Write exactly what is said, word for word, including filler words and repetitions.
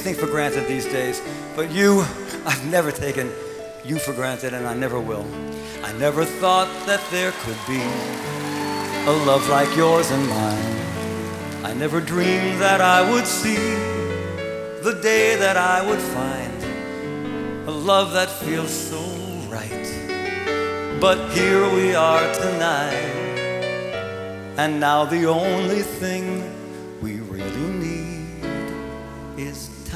everything for granted these days, but you, I've never taken you for granted, and I never will. I never thought that there could be a love like yours and mine. I never dreamed that I would see the day that I would find a love that feels so right. But here we are tonight, and now the only thing we really need is